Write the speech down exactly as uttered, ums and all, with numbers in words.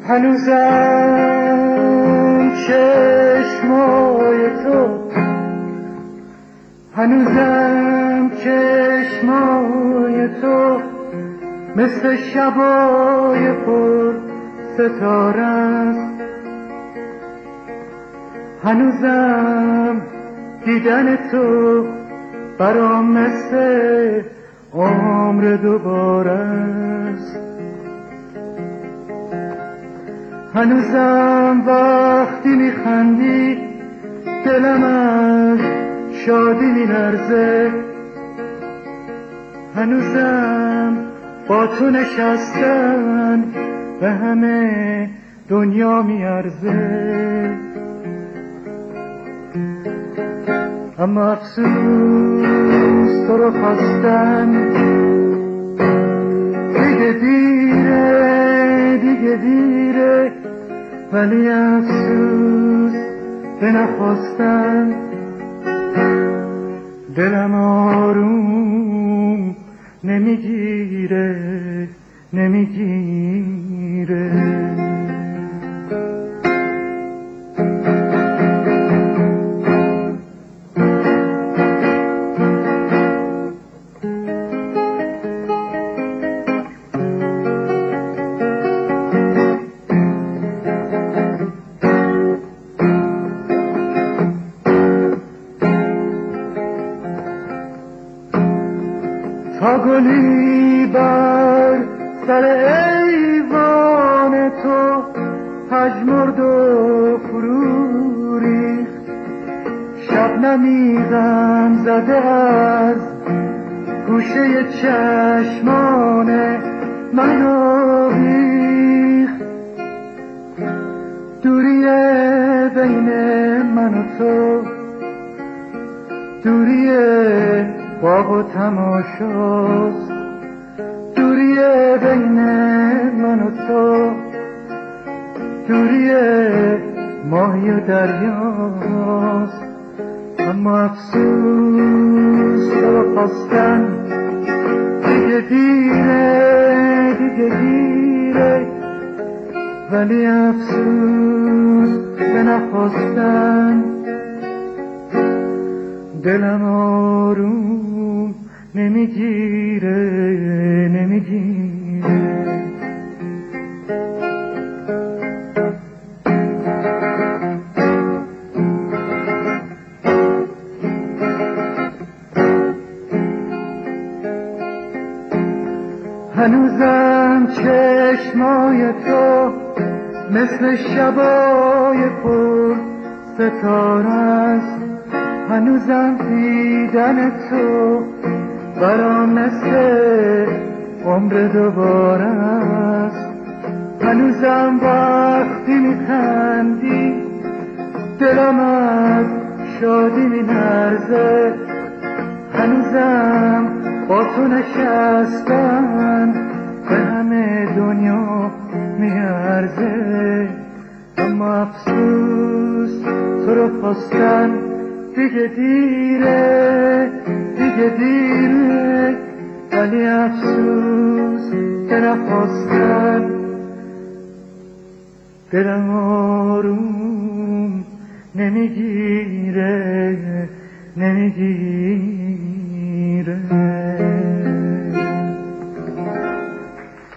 هنوزم چشمای تو هنوزم چشمای تو مثل شبای پر ستاره است. هنوزم دیدن تو برام مثل عمر دوباره است. هنوزم وقتی میخندی دلم از شادی میلرزه. هنوزم با تو نشستن به همه دنیا میارزه. اما افسوس تو رو خواستن دیگه دیره دیگه دیره، ولی افسوس به نخواستن دلم آروم نمیگیره نمیگیره. تا گلی بر سر ایوان تو پژمرد و فرو ریخت. شبنمی غم زده از گوشه چشمان من آویخت. دوری بین من و تو دوری باغ و تماشاست. دوری بین من و تو دوری ماهی و دریاست. اما افسوس تو خواستن دیگه دیره دیگه دیره، ولی افسوس به نخواستن دلم آروم نمیگیره نمیگیره. هنوزم چشمای تو مثل شبای پر ستاره است. هنوزم دیدن تو برام مثل عمر دوباره است. هنوزم وقتی میخندی دلم از شادی میلرزه. هنوزم با تو نشستن به همه دنیا میارزه. اما افسوس تو رو خواستن دیگه دیره دیگه دیره، ولی افسوس که نخواستن دلم آروم نمیگیره نمیگیره.